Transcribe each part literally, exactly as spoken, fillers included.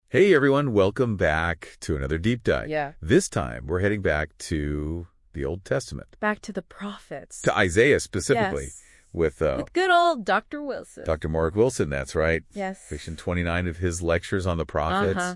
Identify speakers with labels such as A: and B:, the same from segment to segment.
A: Hey everyone, welcome back to another deep dive.
B: Yeah.
A: This time we're heading back to the Old Testament.
B: Back to the prophets.
A: To Isaiah specifically.
B: Yes.
A: With, uh,
B: With good old Doctor Wilson.
A: Doctor Morrick Wilson, that's right.
B: Yes.
A: Fiction twenty-nine of his lectures on the prophets.
B: Uh-huh.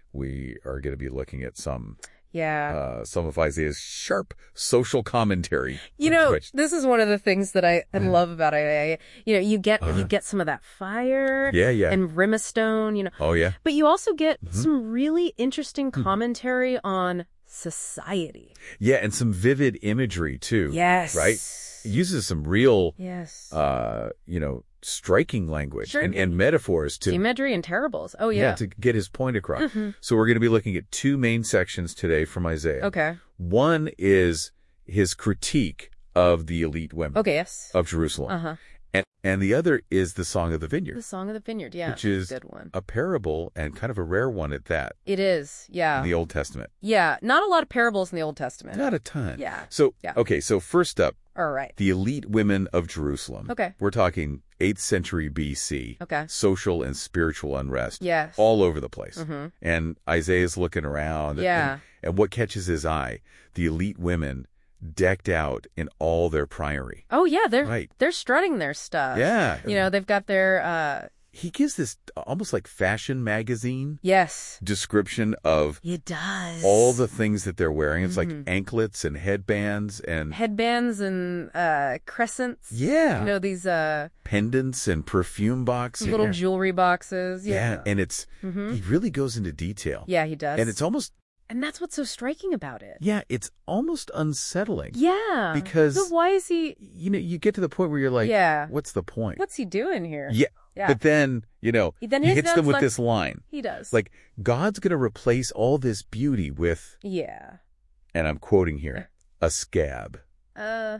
A: We are going to be looking at some
B: Yeah.
A: uh, some of Isaiah's sharp social commentary.
B: You know,
A: Which,
B: this is one of the things that I, I love about Isaiah. You know, you get
A: Uh-huh.
B: you get some of that fire
A: yeah, yeah.
B: and brimstone, you know.
A: oh, yeah.
B: But you also get
A: Mhm.
B: some really interesting commentary on society.
A: Yeah, and some vivid imagery, too.
B: Yes.
A: Right? It uses some real,
B: Yes.
A: uh, you know, striking language
B: Sure.
A: and, and metaphors to
B: Imagery and terribles. Oh, yeah.
A: to get his point across.
B: Mhm.
A: So we're going to be looking at two main sections today from Isaiah.
B: Okay.
A: One is his critique of the elite women
B: Okay, yes.
A: of Jerusalem.
B: Uh-huh.
A: And, and the other is the Song of the Vineyard,
B: The Song of the Vineyard, yeah.
A: which is
B: good one.
A: a parable and kind of a rare one at that
B: It is, yeah.
A: in the Old Testament.
B: Yeah, not a lot of parables in the Old Testament.
A: Not a ton.
B: Yeah.
A: So,
B: Yeah.
A: okay, so first up,
B: All right.
A: the elite women of Jerusalem.
B: Okay.
A: We're talking eighth century B C.
B: Okay.
A: Social and spiritual unrest.
B: Yes.
A: All over the place.
B: Mhm.
A: And Isaiah's looking around.
B: Yeah.
A: And, and what catches his eye? The elite women decked out in all their priory.
B: Oh yeah, they're
A: Right.
B: they're strutting their stuff.
A: Yeah.
B: You know, they've got their uh
A: He gives this almost like fashion magazine
B: yes.
A: description of
B: It does.
A: all the things that they're wearing. It's
B: Mhm.
A: like anklets and headbands and
B: headbands and uh crescents.
A: yeah,
B: You know, these uh
A: pendants and perfume boxes.
B: little
A: yeah.
B: jewelry boxes.
A: Yeah,
B: Yeah.
A: and it's
B: Mhm.
A: he really goes into detail.
B: Yeah, he does.
A: And it's almost
B: and that's what's so striking about it.
A: yeah, it's almost unsettling.
B: Yeah.
A: Because-
B: so why is he
A: You know, you get to the point where you're like,
B: Yeah.
A: what's the point?
B: what's he doing here?
A: Yeah.
B: Yeah.
A: But then, you know,
B: He- then
A: he
B: his
A: hits them
B: dad's
A: with
B: like-
A: this line.
B: He does.
A: Like, God's going to replace all this beauty with,
B: yeah.
A: and I'm quoting here, a scab.
B: Uh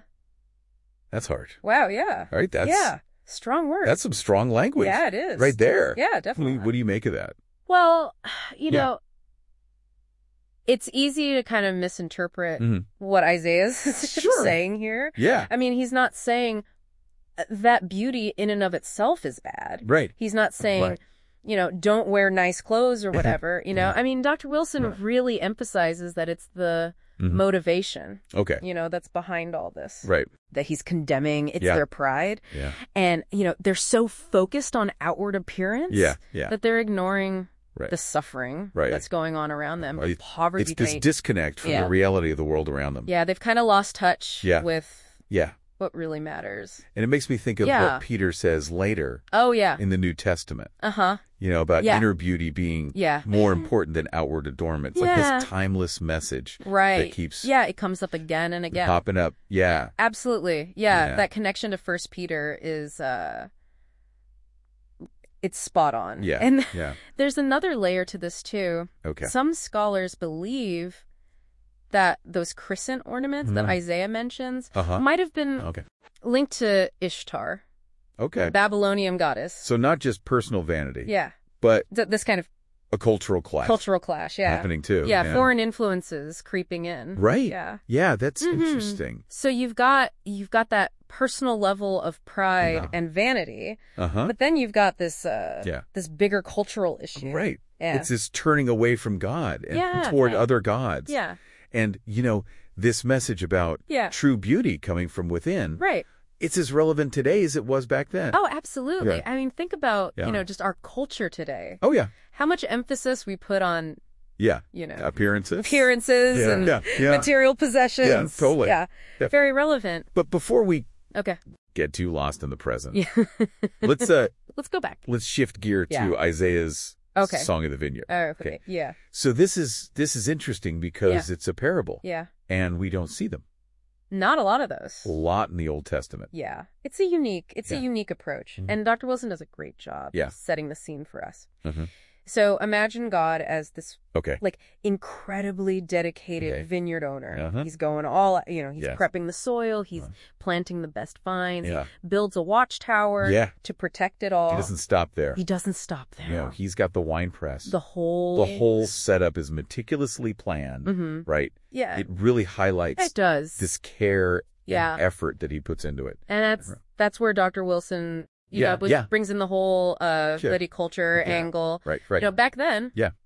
A: That's hard.
B: wow, yeah.
A: Right? That's
B: yeah. Strong word.
A: that's some strong language.
B: Yeah, it is.
A: Right there.
B: Yeah,
A: What do,
B: definitely.
A: you, what do you make of that?
B: Well, you
A: Yeah.
B: know, it's easy to kind of misinterpret
A: Mhm.
B: what Isaiah's
A: Sure.
B: saying here.
A: Yeah.
B: I mean, he's not saying that beauty in and of itself is bad.
A: Right.
B: He's not saying,
A: Right.
B: you know, don't wear nice clothes or whatever. You know,
A: Yeah.
B: I mean, Doctor Wilson
A: Right.
B: really emphasizes that it's the
A: Mhm.
B: motivation,
A: Okay.
B: you know, that's behind all this.
A: Right.
B: That he's condemning. It's
A: Yeah.
B: their pride.
A: Yeah.
B: And, you know, they're so focused on outward appearance
A: Yeah. Yeah.
B: that they're ignoring
A: Right.
B: the suffering
A: Right.
B: that's going on around them,
A: Right.
B: the poverty.
A: It's this
B: rate.
A: disconnect from
B: Yeah.
A: the reality of the world around them.
B: Yeah, they've kind of lost touch
A: Yeah.
B: with
A: Yeah.
B: what really matters.
A: And it makes me think of
B: Yeah.
A: what Peter says later
B: Oh, yeah.
A: in the New Testament,
B: Uh-huh.
A: you know, about
B: Yeah.
A: inner beauty being
B: Yeah.
A: more important than outward adornment. It's
B: Yeah.
A: like this timeless message
B: Right.
A: that keeps
B: Yeah, it comes up again and again.
A: popping up. Yeah.
B: Absolutely. Yeah,
A: Yeah.
B: that connection to First Peter is uh it's spot on.
A: Yeah.
B: And
A: Yeah.
B: there's another layer to this too.
A: Okay.
B: Some scholars believe that those crescent ornaments that
A: Mhm.
B: Isaiah mentions
A: Uh-huh.
B: might have been
A: Okay.
B: linked to Ishtar,
A: Okay.
B: the Babylonian goddess.
A: So not just personal vanity,
B: Yeah.
A: but
B: Th- this kind of
A: a cultural clash
B: cultural clash, yeah.
A: happening too.
B: Yeah, foreign influences creeping in.
A: Right.
B: Yeah.
A: Yeah, that's
B: Mhm.
A: interesting.
B: So you've got you've got that personal level of pride
A: Yeah.
B: and vanity,
A: Uh-huh.
B: but then you've got this uh
A: Yeah.
B: this bigger cultural issue.
A: Right.
B: Yeah.
A: It's this turning away from God and
B: Yeah.
A: toward
B: Yeah.
A: other gods.
B: Yeah.
A: And, you know, this message about
B: Yeah.
A: true beauty coming from within,
B: Right.
A: it's as relevant today as it was back then.
B: Oh, absolutely.
A: Yeah.
B: I mean, think about,
A: Yeah.
B: you know, just our culture today.
A: Oh, yeah.
B: How much emphasis we put on,
A: Yeah.
B: you know,
A: Appearances.
B: appearances
A: Yeah.
B: and
A: Yeah. Yeah.
B: material possessions.
A: Yeah, totally.
B: Yeah.
A: Yeah.
B: Very relevant.
A: But before we
B: Okay.
A: get too lost in the present,
B: Yeah.
A: let's uh
B: Let's go back.
A: let's shift gear to
B: Yeah.
A: Isaiah's
B: Okay.
A: Song of the Vineyard.
B: Oh, okay. Yeah.
A: So this is this is interesting because it's a parable
B: Yeah.
A: and we don't see them.
B: Not a lot of those.
A: A lot in the Old Testament.
B: Yeah. It's a unique, it's
A: Yeah.
B: a unique approach.
A: Mhm.
B: And Doctor Wilson does a great job
A: Yeah.
B: setting the scene for us.
A: Mhm.
B: So imagine God as this
A: Okay.
B: like incredibly dedicated
A: Okay.
B: vineyard owner.
A: Uh-huh.
B: He's going all, you know, he's
A: Yes.
B: prepping the soil, he's
A: Uh.
B: planting the best vines,
A: Yeah.
B: builds a watchtower
A: Yeah.
B: to protect it all.
A: He doesn't stop there.
B: He doesn't stop there.
A: You know, he's got the wine press.
B: the whole
A: The whole setup is meticulously planned,
B: hmm
A: right?
B: Yeah.
A: It really highlights
B: It does.
A: this care
B: Yeah.
A: and effort that he puts into it.
B: And that's that's where Doctor Wilson, you
A: Yeah,
B: know, was,
A: yeah.
B: brings in the whole uh
A: Sure.
B: Letty culture
A: Yeah.
B: angle.
A: Right, right.
B: You know, back then,
A: Yeah.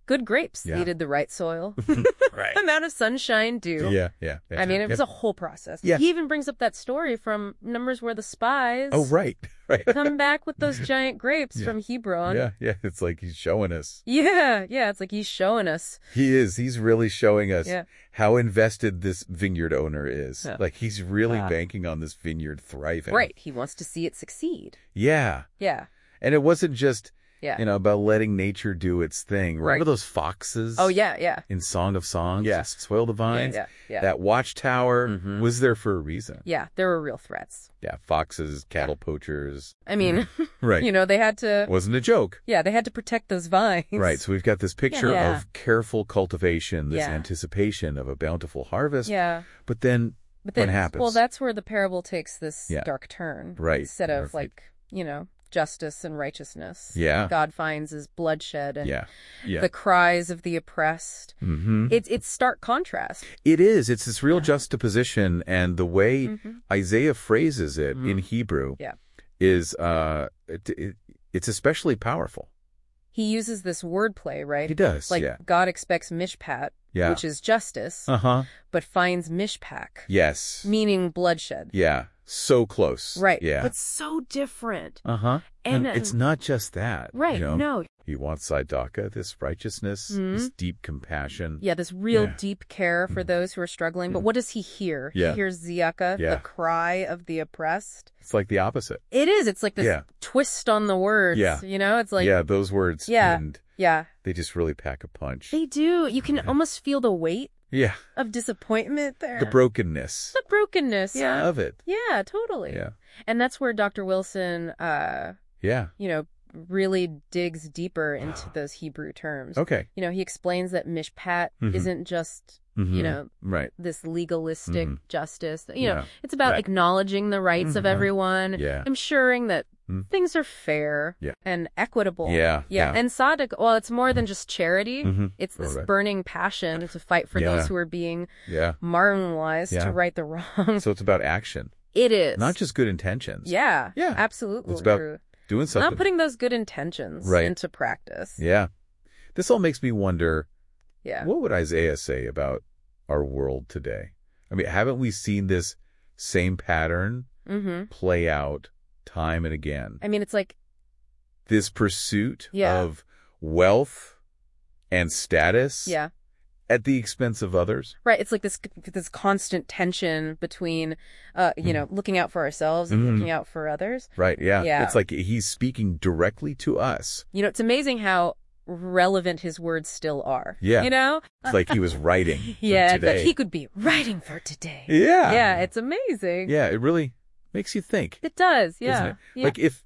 B: good grapes
A: Yeah.
B: needed the right soil,
A: Right.
B: amount of sunshine, dew.
A: Yeah, yeah.
B: I mean, it was
A: Yep.
B: a whole process.
A: Yeah.
B: He even brings up that story from Numbers where the spies
A: Oh, right. Right.
B: come back with those giant grapes
A: Yeah.
B: from Hebron.
A: Yeah, yeah. It's like he's showing us.
B: Yeah, yeah. It's like he's showing us.
A: He is. He's really showing us
B: Yeah.
A: how invested this vineyard owner is.
B: Yeah.
A: Like he's really
B: Ah.
A: banking on this vineyard thriving.
B: Right. He wants to see it succeed.
A: Yeah.
B: Yeah.
A: And it wasn't just,
B: Yeah.
A: you know, about letting nature do its thing.
B: Right.
A: Remember those foxes?
B: Oh, yeah, yeah.
A: In Song of Songs?
B: Yeah.
A: Soil the Vines?
B: Yeah, yeah, yeah.
A: That watchtower
B: Mhm.
A: was there for a reason.
B: Yeah, there were real threats.
A: Yeah. Foxes, cattle poachers.
B: I mean,
A: Right.
B: you know, they had to,
A: Wasn't a joke.
B: yeah, they had to protect those vines.
A: Right. So we've got this picture
B: Yeah.
A: of careful cultivation, this
B: Yeah.
A: anticipation of a bountiful harvest.
B: Yeah.
A: But then
B: But then,
A: what happens?
B: well, that's where the parable takes this
A: Yeah.
B: dark turn.
A: Right.
B: Instead of,
A: Right.
B: like, you know, justice and righteousness.
A: Yeah.
B: God finds is bloodshed and
A: Yeah. Yeah.
B: the cries of the oppressed.
A: Mm-hmm.
B: It's it's stark contrast.
A: It is. It's this real juxtaposition, and the way
B: Mhm.
A: Isaiah phrases it
B: Mhm.
A: in Hebrew
B: Yeah.
A: is uh, it, it, it's especially powerful.
B: He uses this wordplay, right?
A: He does.
B: Like
A: yeah.
B: God expects mishpat,
A: Yeah.
B: which is justice,
A: Uh huh.
B: but finds mishpak,
A: Yes.
B: meaning bloodshed.
A: Yeah. So close.
B: Right.
A: Yeah.
B: But so different.
A: Uh huh. And,
B: And,
A: it's not just that.
B: Right.
A: You know?
B: No.
A: He wants Sidaka, this righteousness, this
B: Mhm.
A: deep compassion.
B: Yeah, this real
A: Yeah.
B: deep care for those who are struggling. But what does he hear?
A: Yeah.
B: He hears Ziaka,
A: Yeah.
B: the cry of the oppressed.
A: It's like the opposite.
B: It is. It's like this
A: Yeah.
B: twist on the words.
A: Yeah.
B: You know, it's like,
A: yeah, those words.
B: Yeah.
A: And
B: yeah,
A: they just really pack a punch.
B: they do. You can almost feel the weight
A: Yeah.
B: of disappointment there.
A: The brokenness
B: The brokenness. Yeah.
A: of it.
B: Yeah, totally.
A: Yeah.
B: And that's where Doctor Wilson, uh,
A: Yeah.
B: you know, really digs deeper into those Hebrew terms.
A: Okay.
B: You know, he explains that mishpat
A: Mhm.
B: isn't just,
A: Mhm.
B: you know,
A: Right.
B: this legalistic
A: Mhm.
B: justice. You know,
A: Yeah.
B: it's about
A: Right.
B: acknowledging the rights of
A: Mhm.
B: everyone,
A: Yeah.
B: ensuring that
A: Mm.
B: things are fair
A: Yeah.
B: and equitable.
A: Yeah,
B: Yeah.
A: yeah.
B: And Sadiq, well, it's more than just charity.
A: Mhm.
B: It's this
A: Right.
B: burning passion to fight for
A: Yeah.
B: those who are being
A: Yeah.
B: marginalized
A: Yeah.
B: to right the wrong.
A: So it's about action,
B: It is.
A: not just good intentions.
B: Yeah.
A: Yeah.
B: Absolutely.
A: It's about
B: true.
A: doing something.
B: Not putting those good intentions
A: Right.
B: into practice.
A: Yeah. This all makes me wonder,
B: Yeah.
A: what would Isaiah say about our world today? I mean, haven't we seen this same pattern
B: Mm-hmm.
A: play out time and again?
B: I mean, it's like,
A: This pursuit
B: Yeah.
A: of wealth and status
B: yeah.
A: at the expense of others?
B: Right. It's like this this constant tension between, uh, you know, looking out for ourselves and
A: Mhm.
B: looking out for others.
A: Right, yeah.
B: Yeah.
A: It's like he's speaking directly to us.
B: You know, it's amazing how relevant his words still are.
A: Yeah.
B: You know?
A: It's like he was writing for
B: Yeah. It's like
A: today.
B: he could be writing for today.
A: Yeah.
B: Yeah. It's amazing.
A: Yeah, it really makes you think,
B: It does. Yeah.
A: doesn't it?
B: Yeah.
A: Like if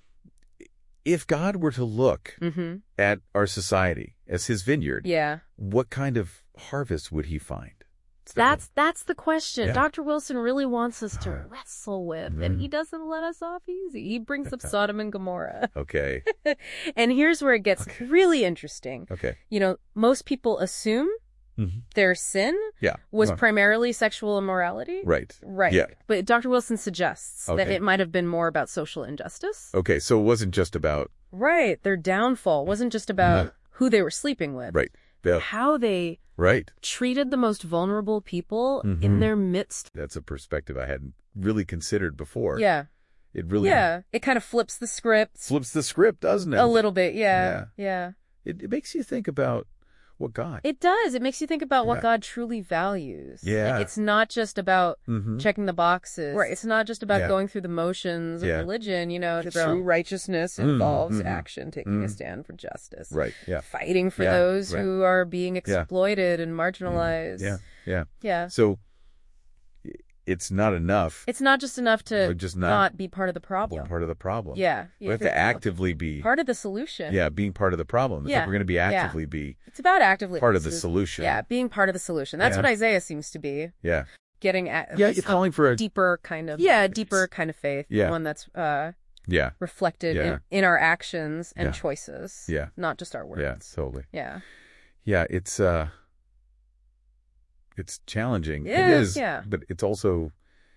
A: if God were to look
B: mm-hmm.
A: at our society as his vineyard,
B: Yeah.
A: what kind of harvest would he find?
B: That's that's the question.
A: Yeah.
B: Doctor Wilson really wants us to wrestle with, and
A: Mhm.
B: he doesn't let us off easy. He brings up Sodom and Gomorrah.
A: Okay.
B: And here's where it gets
A: Okay.
B: really interesting.
A: Okay.
B: You know, most people assume
A: Mhm.
B: their sin
A: Yeah.
B: was
A: Uh,
B: primarily sexual immorality.
A: right.
B: Right.
A: Yeah.
B: But Doctor Wilson suggests that
A: Okay.
B: it might have been more about social injustice.
A: Okay, so it wasn't just about
B: Right. Their downfall wasn't just about
A: Uh-huh.
B: who they were sleeping with.
A: right. Yeah.
B: How they
A: Right.
B: treated the most vulnerable people
A: Mhm.
B: in their midst.
A: That's a perspective I hadn't really considered before.
B: Yeah.
A: It really
B: Yeah. It kind of flips the script
A: flips the script, doesn't it?
B: a little bit. Yeah. Yeah.
A: It, it makes you think about what God.
B: It does. It makes you think about what
A: Yeah.
B: God truly values.
A: Yeah.
B: It's not just about
A: Mhm.
B: checking the boxes. Right. It's not just about
A: Yeah.
B: going through the motions of
A: Yeah.
B: religion. You know,
A: It's
B: true
A: true.
B: righteousness
A: Mm,
B: involves
A: mhm.
B: action, taking a
A: Mm.
B: stand for justice.
A: Right. Yeah.
B: Fighting for
A: Yeah,
B: those
A: right.
B: who are being exploited and marginalized.
A: Yeah. Yeah.
B: Yeah.
A: So i- it's not enough.
B: It's not just enough to
A: Or just not-
B: not be part of the
A: We're
B: problem.
A: part of the problem.
B: Yeah.
A: We have to actively be.
B: Part of the solution.
A: Yeah, being part of the problem. It's
B: Yeah.
A: like we're going to be
B: Yeah.
A: actively be
B: It's about actively
A: part of the
B: it's-
A: solution.
B: Yeah, being part of the solution. That's
A: Yeah.
B: what Isaiah seems to be.
A: Yeah.
B: Getting at
A: Yeah. You're calling for a.
B: deeper kind of yeah, deeper kind of faith.
A: Yeah.
B: One that's uh
A: Yeah.
B: reflected
A: Yeah.
B: in, in our actions and
A: Yeah.
B: choices.
A: Yeah.
B: Not just our words.
A: Yeah. Totally.
B: Yeah.
A: Yeah. It's uh. It's challenging.
B: It
A: It
B: is,
A: is.
B: yeah.
A: But it's also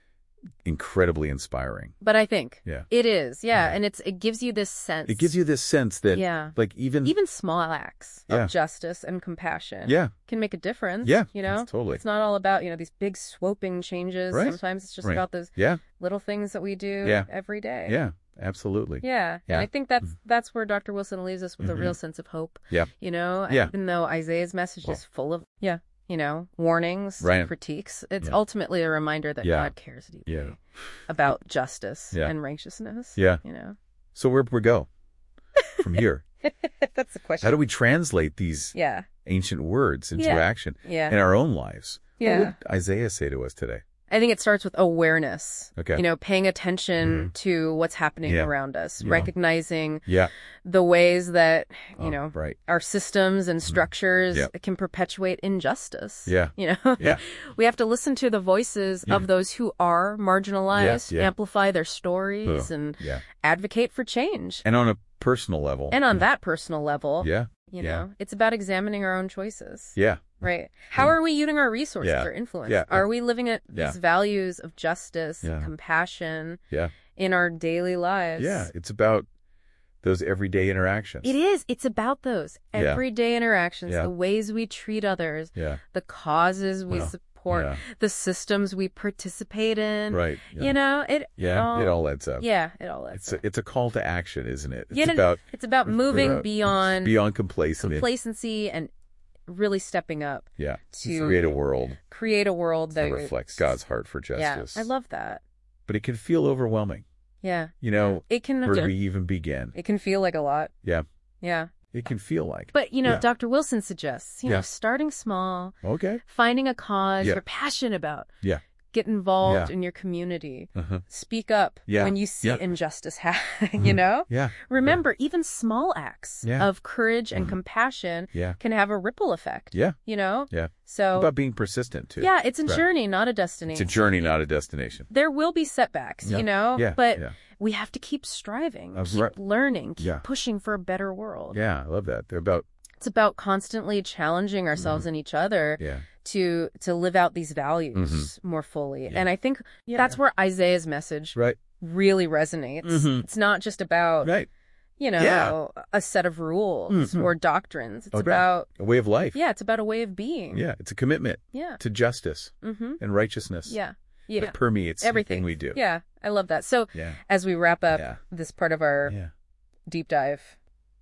A: incredibly inspiring.
B: But I think
A: Yeah.
B: it is. Yeah.
A: Yeah.
B: And it's it gives you this sense.
A: It gives you this sense that,
B: Yeah.
A: like, even,
B: even small acts
A: Yeah.
B: of justice and compassion
A: yeah,
B: can make a difference.
A: Yeah,
B: You know,
A: it's totally.
B: It's not all about, you know, these big swooping changes.
A: Right.
B: Sometimes it's just
A: Right.
B: about those
A: yeah,
B: little things that we do
A: Yeah.
B: every day.
A: yeah, absolutely.
B: Yeah.
A: Yeah.
B: And I think that's that's where Doctor Wilson leaves us with a
A: Mhm.
B: real sense of hope.
A: Yeah.
B: You know,
A: Yeah.
B: even though Isaiah's message
A: Well.
B: is full of, yeah, you know, warnings,
A: Right.
B: critiques, it's
A: Yeah.
B: ultimately a reminder that
A: Yeah.
B: God cares deeply
A: Yeah.
B: about justice
A: Yeah.
B: and righteousness.
A: Yeah.
B: You know,
A: So where'd we go from here?
B: that's the question.
A: How do we translate these
B: Yeah.
A: ancient words into
B: Yeah.
A: action
B: Yeah.
A: in our own lives?
B: Yeah.
A: What would Isaiah say to us today?
B: I think it starts with awareness.
A: Okay.
B: You know, paying attention to what's happening
A: Yeah.
B: around us,
A: Yeah.
B: recognizing
A: Yeah.
B: the ways that, you
A: Oh,
B: know,
A: right.
B: our systems and structures
A: Yep.
B: can perpetuate injustice.
A: Yeah.
B: You know,
A: Yeah.
B: we have to listen to the voices
A: Yeah.
B: of those who are marginalized,
A: Yeah, yeah.
B: amplify their stories,
A: Ugh.
B: and
A: Yeah.
B: advocate for change.
A: And on a personal level.
B: And on that personal level,
A: Yeah.
B: you
A: yeah.
B: know, it's about examining our own choices.
A: Yeah.
B: Right. How are we using our resources
A: Yeah.
B: or influence?
A: Yeah.
B: Are we living at
A: Yeah.
B: these values of justice,
A: Yeah.
B: compassion
A: Yeah.
B: in our daily lives?
A: Yeah. It's about those everyday interactions.
B: It is. It's about those
A: Yeah.
B: everyday interactions,
A: Yeah.
B: the ways we treat others,
A: Yeah.
B: the causes we
A: Well,
B: support,
A: yeah.
B: the systems we participate in.
A: Right. Yeah.
B: You know, it
A: Yeah.
B: all,
A: it all adds up.
B: Yeah, it all adds
A: It's
B: up.
A: a, it's a call to action, isn't it? It's
B: You know,
A: about
B: it's about moving
A: about-
B: beyond
A: beyond complacent.
B: complacency and really stepping up
A: Yeah.
B: to
A: Create a world
B: create a world that
A: that reflects God's heart for justice.
B: Yeah, I love that.
A: But it can feel overwhelming.
B: Yeah.
A: You know,
B: It can
A: where do we even begin?
B: it can feel like a lot.
A: Yeah.
B: Yeah.
A: It can feel like.
B: But, you know,
A: Yeah.
B: Doctor Wilson suggests, you
A: Yeah.
B: know, starting small,
A: Okay.
B: finding a cause
A: Yeah.
B: you're passionate about.
A: Yeah.
B: Get involved
A: Yeah.
B: in your community.
A: Uh-huh.
B: Speak up
A: Yeah.
B: when you see
A: Yeah.
B: injustice, ha- you know?
A: Yeah.
B: Remember, even small acts
A: Yeah.
B: of courage and
A: Mhm.
B: compassion
A: Yeah.
B: can have a ripple effect,
A: Yeah.
B: you know?
A: Yeah.
B: So,
A: About being persistent too.
B: yeah, it's a
A: Right.
B: journey, not a
A: It's
B: destination.
A: a journey, not a destination.
B: There will be setbacks,
A: Yeah.
B: you know?
A: Yeah.
B: But
A: yeah.
B: we have to keep striving,
A: Uh,
B: keep
A: right.
B: learning, keep
A: Yeah.
B: pushing for a better world.
A: Yeah. I love that. They're about,
B: It's about constantly challenging ourselves and each other
A: yeah.
B: to to live out these values more fully.
A: Mm-hmm. Yeah.
B: And I think that's where Isaiah's message
A: Right.
B: really resonates.
A: Mhm.
B: It's not just about,
A: Right.
B: you know,
A: Yeah.
B: a set of rules
A: Mhm.
B: or doctrines. It's
A: Oh, right.
B: about,
A: A way of life.
B: yeah, it's about a way of being.
A: Yeah. It's a commitment
B: Yeah.
A: to justice
B: Mm-hmm.
A: and righteousness.
B: Yeah. Yeah.
A: That permeates
B: Everything.
A: everything we do.
B: Yeah. I love that. So
A: Yeah.
B: as we wrap up
A: Yeah.
B: this part of our
A: Yeah.
B: deep dive,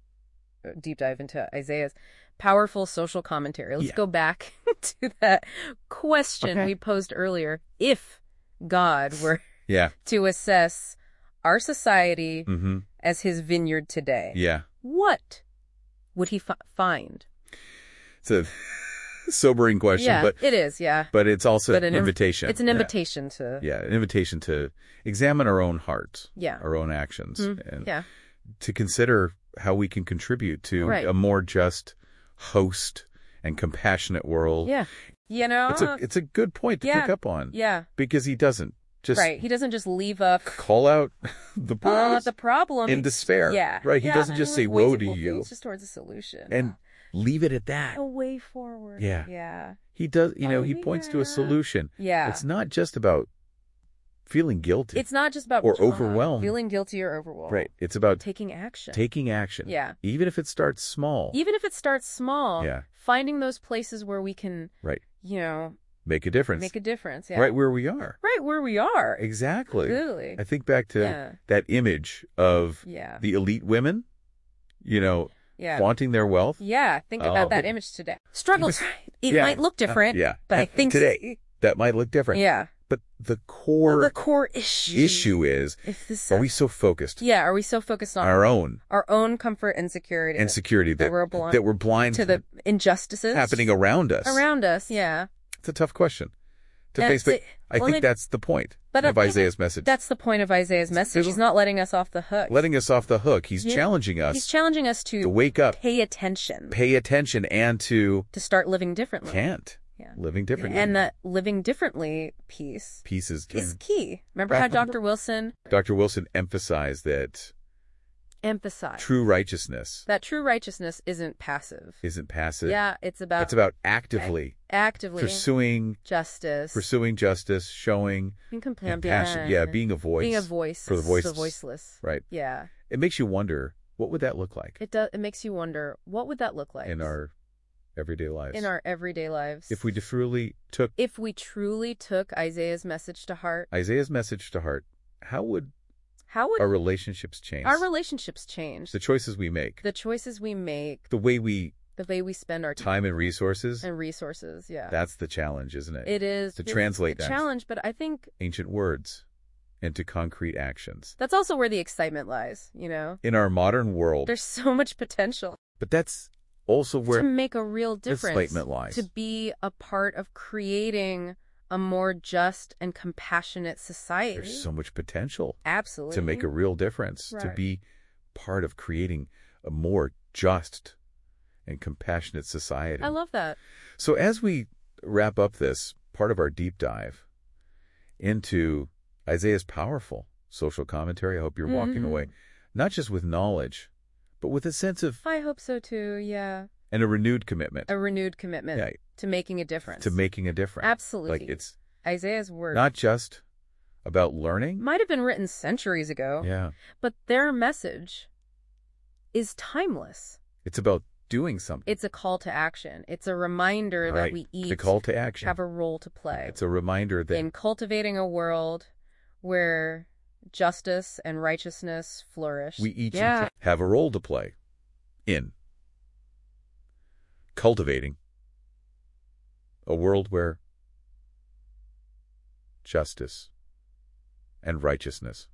B: uh, deep dive into Isaiah's powerful social commentary. Let's
A: Yeah.
B: go back to that question
A: Okay.
B: we posed earlier. If God were
A: Yeah.
B: to assess our society
A: Mm-hmm.
B: as his vineyard today,
A: Yeah.
B: what would he fi- find?
A: It's a sobering question,
B: yeah,
A: but
B: it is. Yeah,
A: but it's also
B: But
A: an
B: an inv-
A: invitation.
B: it's an
A: Yeah.
B: invitation to.
A: Yeah, an invitation to examine our own hearts,
B: Yeah.
A: our own actions,
B: Mm,
A: and
B: yeah.
A: to consider how we can contribute to
B: Right.
A: a more just, host, and compassionate world.
B: Yeah. You know.
A: It's a it's a good point to
B: Yeah.
A: pick up on
B: yeah.
A: because he doesn't just
B: Right. He doesn't just leave up
A: call out the
B: uh,
A: problems
B: the problem
A: in despair.
B: Yeah.
A: Right. He
B: Yeah.
A: doesn't just say
B: Like,
A: woe
B: wait,
A: to
B: well,
A: you
B: It's just towards a solution.
A: and leave it at that.
B: a way forward.
A: Yeah.
B: Yeah.
A: He does, you know,
B: Oh,
A: he points to
B: yeah.
A: a solution.
B: Yeah.
A: It's not just about feeling guilty.
B: It's not just about
A: Or
B: trauma,
A: overwhelmed.
B: feeling guilty or overwhelmed.
A: right. It's about
B: Taking action.
A: taking action.
B: Yeah.
A: Even if it starts small.
B: Even if it starts small,
A: Yeah.
B: finding those places where we can,
A: Right.
B: you know,
A: Make a difference.
B: make a difference. Yeah.
A: Right where we are.
B: Right where we are.
A: Exactly.
B: Absolutely.
A: I think back to
B: Yeah.
A: that image of
B: Yeah.
A: the elite women, you know,
B: Yeah.
A: flaunting their wealth.
B: Yeah. Think
A: Oh.
B: about that image today. Struggles. It
A: Yeah.
B: might look different,
A: Uh, yeah.
B: but I think
A: today that might look different.
B: Yeah.
A: But the core
B: the core issue.
A: issue is,
B: If this,
A: are we so focused
B: yeah. Are we so focused on
A: on our own
B: our own comfort and security
A: insecurity that,
B: that we're blind
A: that we're blind
B: to the injustices
A: happening around us?
B: around us? Yeah.
A: It's a tough question to
B: That's
A: face, but
B: it.
A: I
B: Well,
A: think
B: maybe-
A: that's the point
B: But
A: of
B: I-
A: Isaiah's message.
B: That's the point of Isaiah's message. He's not letting us off the hook.
A: Letting us off the hook. He's
B: Yeah.
A: challenging us
B: He's challenging us to,
A: to wake up,
B: pay attention,
A: pay attention, and to
B: to start living differently.
A: can't
B: Yeah.
A: living differently.
B: And that living differently piece
A: pieces.
B: is key. Remember how Doctor Wilson,
A: Doctor Wilson emphasized that
B: Emphasize.
A: True righteousness
B: That true righteousness isn't passive.
A: isn't passive.
B: Yeah, it's about...
A: It's about actively
B: actively...
A: pursuing
B: justice.
A: pursuing justice, showing
B: Being
A: compassion. Yeah, being a voice.
B: Being a voice.
A: for the
B: The
A: voiceless.
B: voiceless.
A: Right.
B: Yeah.
A: It makes you wonder, what would that look like
B: It does. It makes you wonder, what would that look like
A: in our everyday lives?
B: in our everyday lives
A: if we truly took
B: if we truly took Isaiah's message to heart?
A: Isaiah's message to heart, how would
B: How would
A: our relationships change?
B: our relationships change?
A: The choices we make,
B: The choices we make,
A: the way we
B: the way we spend our
A: time and resources,
B: and resources. Yeah,
A: that's the challenge, isn't it?
B: it is
A: to
B: it's
A: translate
B: a
A: that
B: challenge, but I think
A: ancient words into concrete actions.
B: that's also where the excitement lies. You know,
A: In our modern world,
B: there's so much potential
A: but that's also where
B: to make a real
A: the
B: difference,
A: excitement lies.
B: to be a part of creating a more just and compassionate society.
A: There's so much potential
B: Absolutely.
A: to make a real difference, to
B: Right.
A: be part of creating a more just and compassionate society.
B: I love that.
A: So as we wrap up this part of our deep dive into Isaiah's powerful social commentary, I hope you're walking
B: Mhm.
A: away not just with knowledge, but with a sense of
B: I hope so too. Yeah,
A: and a renewed commitment
B: a renewed commitment
A: Yeah.
B: to making a difference.
A: to making a difference.
B: Absolutely.
A: Like it's
B: Isaiah's word
A: not just about learning.
B: might have been written centuries ago,
A: Yeah.
B: but their message is timeless.
A: It's about doing something.
B: It's a call to action. It's a reminder
A: Right.
B: that we each
A: The call to action.
B: have a role to play
A: It's a reminder that
B: in cultivating a world where justice and righteousness flourish.
A: we each
B: yeah.
A: have a role to play in cultivating a world where justice and righteousness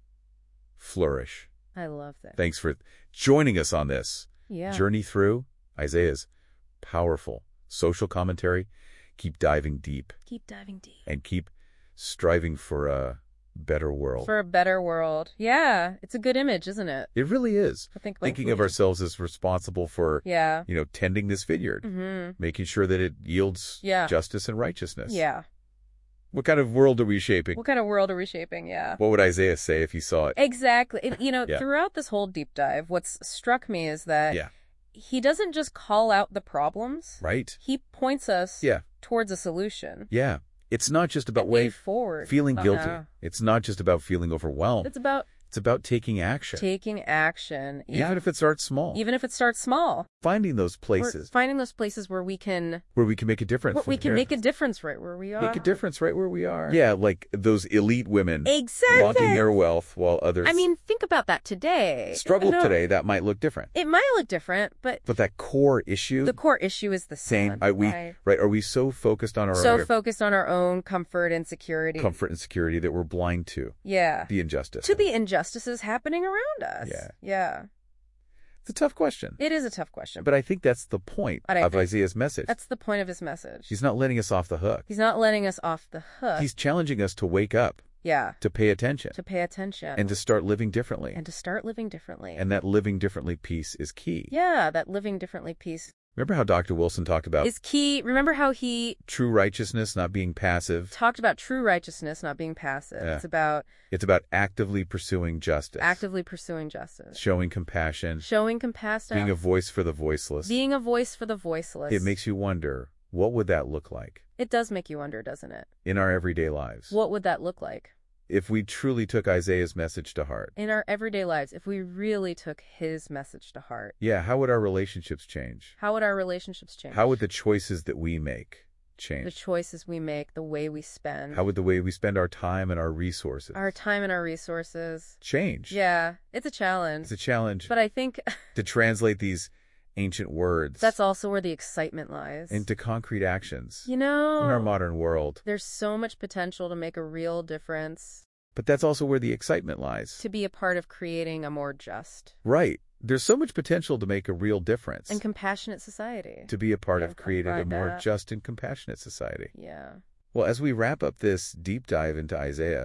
A: flourish.
B: I love that.
A: Thanks for joining us on this
B: Yeah.
A: journey through Isaiah's powerful social commentary. Keep diving deep
B: Keep diving deep.
A: and keep striving for a better world.
B: For a better world. Yeah. It's a good image, isn't it?
A: It really is.
B: I think
A: Thinking of ourselves as responsible for,
B: Yeah.
A: you know, tending this vineyard,
B: Mm-hmm.
A: making sure that it yields
B: Yeah.
A: justice and righteousness.
B: Yeah.
A: What kind of world are we shaping?
B: What kind of world are we shaping? Yeah.
A: What would Isaiah say if he saw it?
B: Exactly. It- you know,
A: Yeah.
B: throughout this whole deep dive, what's struck me is that
A: Yeah.
B: he doesn't just call out the problems.
A: Right?
B: He points us
A: Yeah.
B: towards a solution.
A: Yeah. It's not just about
B: A way
A: way
B: forward.
A: feeling guilty.
B: Uh-huh.
A: It's not just about feeling overwhelmed.
B: It's about
A: It's about taking action.
B: taking action.
A: Even
B: Yeah.
A: if it starts small.
B: Even if it starts small.
A: Finding those
B: We're
A: places
B: finding those places where we can
A: where we can make a difference.
B: where we
A: from
B: can
A: here.
B: make a difference right where we are.
A: Make a difference right where we are. Yeah, like those elite women
B: Exactly.
A: flaunting their wealth while others
B: I mean, think about that today.
A: struggle
B: No,
A: today. That might look different.
B: It might look different, but
A: But that core issue,
B: the core issue is the
A: same.
B: same.
A: Are we
B: right?
A: right? Are we so focused on our
B: So
A: own
B: focused on our own comfort and security.
A: comfort and security that we're blind to
B: Yeah.
A: the injustice?
B: To the injustices happening around us.
A: Yeah.
B: Yeah.
A: It's a tough question,
B: It is a tough question.
A: but I think that's the point
B: But I
A: of
B: think
A: Isaiah's message.
B: That's the point of his message.
A: He's not letting us off the hook.
B: He's not letting us off the hook.
A: He's challenging us to wake up,
B: yeah.
A: to pay attention,
B: To pay attention.
A: and to start living differently.
B: and to start living differently.
A: And that living differently piece is key.
B: yeah, that living differently piece
A: Remember how Doctor Wilson talked about
B: is key. Remember how he
A: true righteousness not being passive?
B: talked about true righteousness not being passive.
A: Yeah.
B: It's about
A: It's about actively pursuing justice,
B: actively pursuing justice,
A: showing compassion,
B: showing compassion,
A: being a voice for the voiceless.
B: being a voice for the voiceless.
A: It makes you wonder, what would that look like
B: It does make you wonder, doesn't it?
A: in our everyday lives?
B: What would that look like
A: If we truly took Isaiah's message to heart?
B: in our everyday lives if we really took his message to heart?
A: Yeah, how would our relationships change?
B: How would our relationships change?
A: How would the choices that we make
B: the
A: change?
B: choices we make, the way we spend,
A: How would the way we spend our time and our resources
B: our time and our resources?
A: change?
B: Yeah, it's a challenge.
A: It's a challenge
B: But I think
A: to translate these ancient words
B: that's also where the excitement lies.
A: into concrete actions
B: You
A: in our
B: know,
A: modern world.
B: there's so much potential to make a real difference,
A: But that's also where the excitement lies.
B: to be a part of creating a more just
A: Right. There's so much potential to make a real difference.
B: and compassionate society.
A: To be a part
B: Yeah,
A: of creating a
B: find
A: more
B: that.
A: just and compassionate society.
B: Yeah.
A: Well, as we wrap up this deep dive into Isaiah,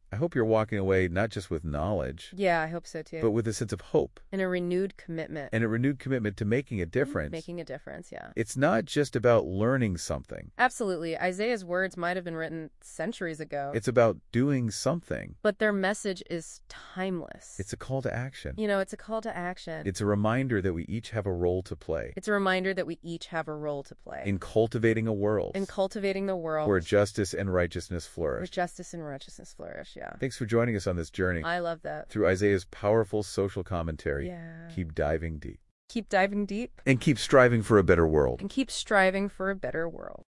A: I hope you're walking away not just with knowledge,
B: Yeah, I hope so too.
A: but with a sense of hope
B: And a renewed commitment.
A: and a renewed commitment to making a difference.
B: Making a difference, yeah.
A: It's not just about learning something.
B: Absolutely. Isaiah's words might have been written centuries ago.
A: It's about doing something.
B: But their message is timeless.
A: It's a call to action.
B: You know, it's a call to action.
A: It's a reminder that we each have a role to play
B: It's a reminder that we each have a role to play.
A: in cultivating a world
B: In cultivating the world
A: where justice and righteousness
B: where
A: flourish.
B: justice and righteousness flourish, yeah.
A: Thanks for joining us on this journey
B: I love that.
A: through Isaiah's powerful social commentary.
B: Yeah.
A: Keep diving deep.
B: Keep diving deep
A: And keep striving for a better world.
B: and keep striving for a better world.